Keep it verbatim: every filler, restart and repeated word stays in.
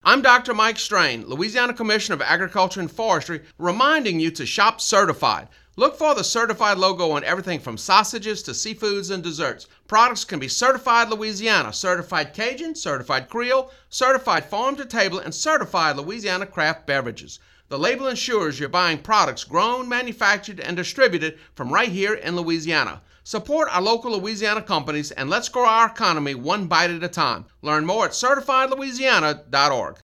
I'm Doctor Mike Strain, Louisiana Commissioner of Agriculture and Forestry, reminding you to shop certified. Look for the certified logo on everything from sausages to seafoods and desserts. Products can be certified Louisiana, certified Cajun, certified Creole, certified farm to table, and certified Louisiana craft beverages. The label ensures you're buying products grown, manufactured, and distributed from right here in Louisiana. Support our local Louisiana companies and let's grow our economy one bite at a time. Learn more at certified louisiana dot org.